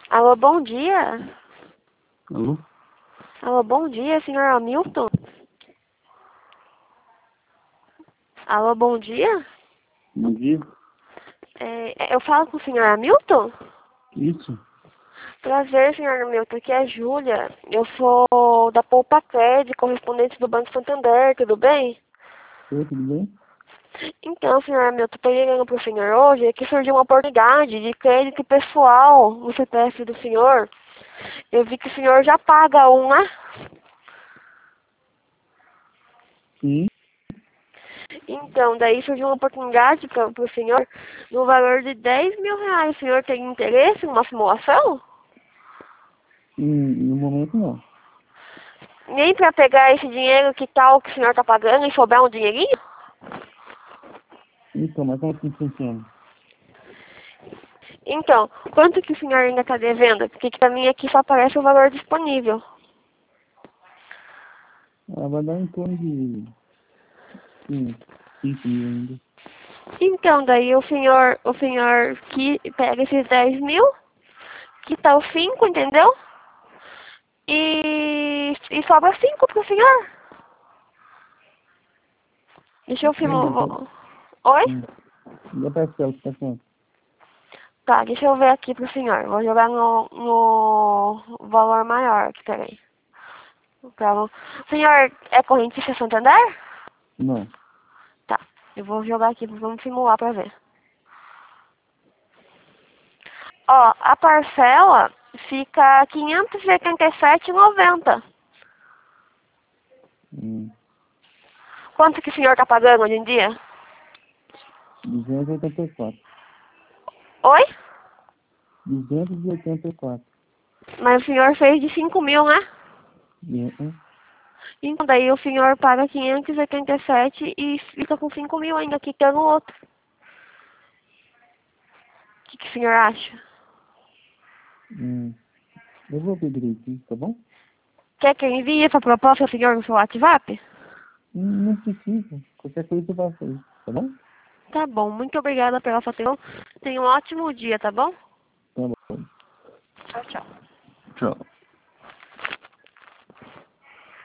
Alô, bom dia. Alô? Alô, bom dia, senhor Hamilton. Alô, bom dia. Bom dia. Eu falo com o senhor Hamilton? Isso? Prazer, senhor Hamilton. Aqui é a Júlia. Eu sou da Poupa Cred, correspondente do Banco Santander, tudo bem? Oi, tudo bem? Então, senhor Hamilton, estou ligando para o senhor hoje que surgiu uma oportunidade de crédito pessoal no CPF do senhor. Eu vi que o senhor já paga um, né? Sim. Então, daí surgiu uma oportunidade para o senhor no valor de R$ 10.000. O senhor tem interesse em uma simulação? No momento não. Nem para pegar esse dinheiro que tal que o senhor está pagando e sobrar um dinheirinho? Então, mas como assim funciona? Então, quanto que o senhor ainda está devendo? Porque para mim aqui só aparece o valor disponível. Vai dar em torno de 5 mil ainda. Então, daí o senhor que pega esses 10.000, que tá os 5, entendeu? E sobra 5 pro senhor. Deixa eu Ainda filmar. tá... Oi? Ainda parcela, tá quanto? Tá, deixa eu ver aqui pro senhor. Vou jogar no valor maior aqui, peraí. Tá bom. O senhor é correntista Santander? Não. Tá. Eu vou jogar aqui, vamos simular pra ver. Ó, a parcela fica R$ 587,90. Hum, Quanto que o senhor tá pagando hoje em dia? 284. Oi? 284. Mas o senhor fez de 5.000, né? É, Então daí o senhor paga 587 e fica com 5.000 ainda quitando o outro. O que o senhor acha? hum. Eu vou ver direitinho, tá bom? Quer que eu envie essa proposta ao senhor no seu WhatsApp? Não precisa. Qualquer coisa eu faço aí, tá bom? Tá bom, muito obrigada pela sua atenção. Tenha um ótimo dia, tá bom? Tá bom. Tchau, tchau. Tchau.